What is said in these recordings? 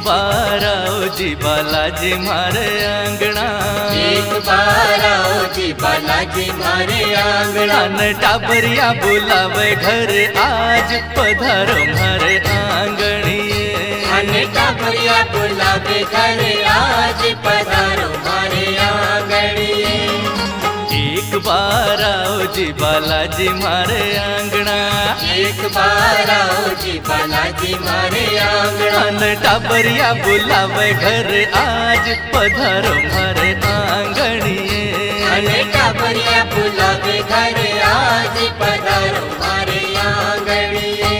बार आओ जी बालाजी मारे आंगणा, एक बार आओ जी बालाजी मारे आंगणा। न टाबरिया बुलावे घर आज पधारो मारे आंगणिए, अने टाबरिया बुलावे घर आज पधारो मारे आंगणिए। एक बार आओ जी बालाजी मारे आंगणा, एक बार आओ जी बालाजी मारे आंगणा। न टाबरिया बुलावे घर आज पधारो मारे आंगणिए, अने टाबरिया बुलावे घर आज पधारो मारे आंगणिए।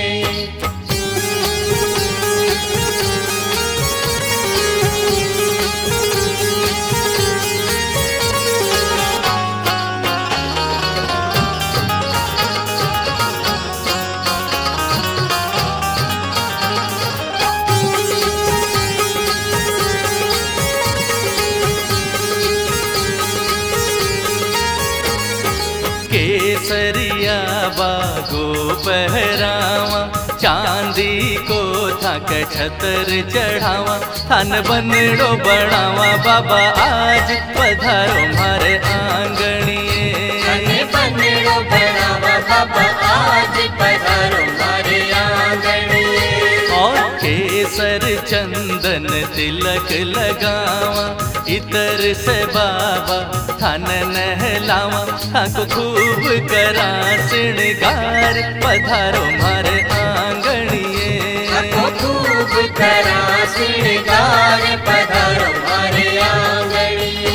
केसरिया बागो पहरावा, चांदी को थाक छतर चढ़ावा, थान बनड़ो बनावा बाबा आज पधारो मारे आंगणिए, अने बनड़ो बनावा बाबा आज पधारो मारे आंगणिए। और केसर चंदन तिलक लगावा, इतर से बाबा थान नहलावा, थाको खूब करा श्रृंगार पधारो मारे आंगणिए, थाको खूब करा श्रृंगार पधारो मारे आंगणिए।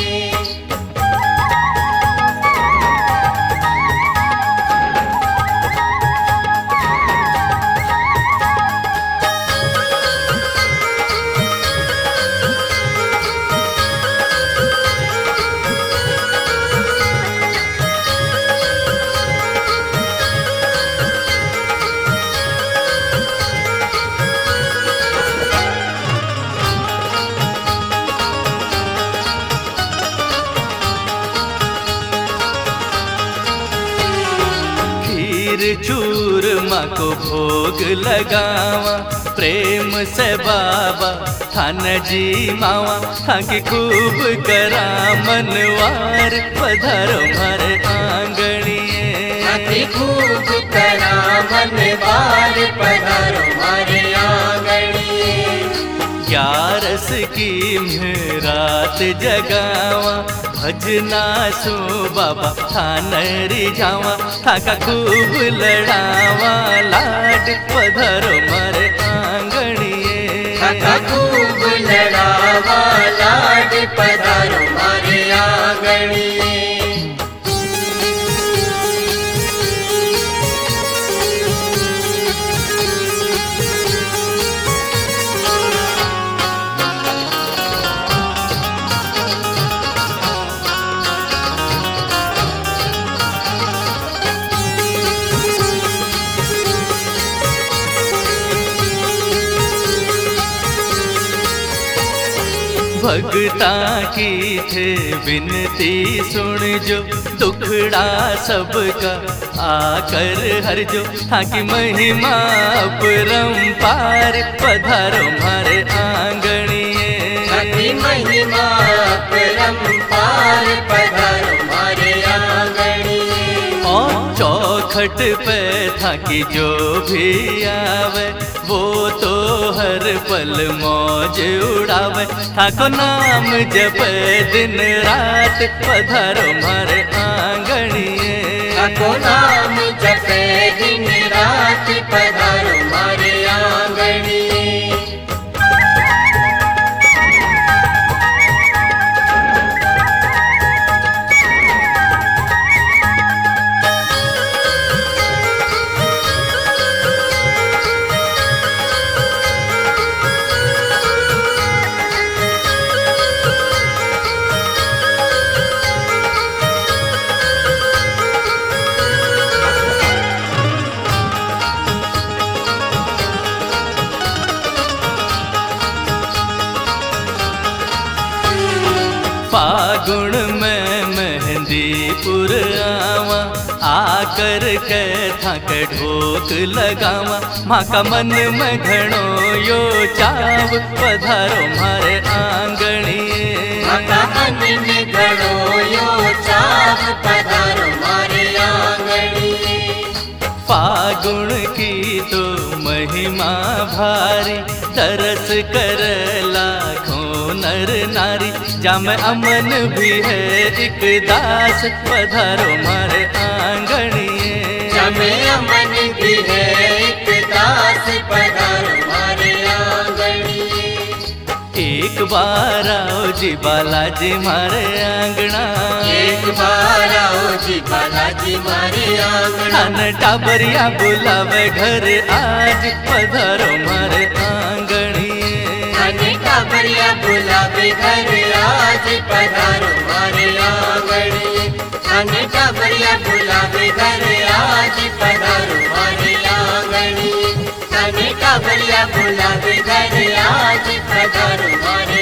चूरमा को भोग लगावा, प्रेम से बाबा थान जी मावा, थाकी खूब करा मनवार पधारो मारे आंगणिए, थाकी खूब करा मनवार पधारो मारे आंगणिए। ग्यारस की रात जगावा, भजना सो बाबा थान रिझावा, थाका खूब लड़ावा लाड पधारो मारे आंगणिए, थाका खूब लड़ावा लाड पधारो मारे आंगणिए। भगता की थे विनती सुन जो, दुखड़ा सबका आकर हर जो, थाकी महिमा अपरंपार पधारो मारे आंगणिए, थाकी महिमा अपरंपार पधारो मारे आंगणिए। और चौखट पे थाकी जो भी आवे, वो तो हर पल मौज उड़ावे, थाको नाम जपे दिन रात पधारो मारे आंगणिए, थाको नाम जपे दिन रात पधारो मारे आंगणिए। फागुन में मेहंदी पुर आवा, आकर कथा के ढोक लगावा। माँ का मन में घणो यो चाव, पधारो मारे आंगणिए। माँ का मन में घणो यो चाव, पधारो मारे आंगणिए। फागुन की तो महिमा भारी, तरस कर लाखों नर नारी। जाम अमन भी है एक दास, पधारो मारे आंगणिए। जाम अमन भी है एक दास, पधारो मारे आंगणिए। एक बार आओ जी बालाजी मारे आंगना, एक बार आओ जी बालाजी मारे आंगना। अन टाबरिया बुलावे घर आज, पधारो मारे आंगणिए। अन टाबरिया बुलावे घर आज, पधारो मारे आंगणिए। अन टाबरिया बुलावे घर आज, पधारो मारे आंगणिए। अन टाबरिया बुलावे घर आज, पधारो मारे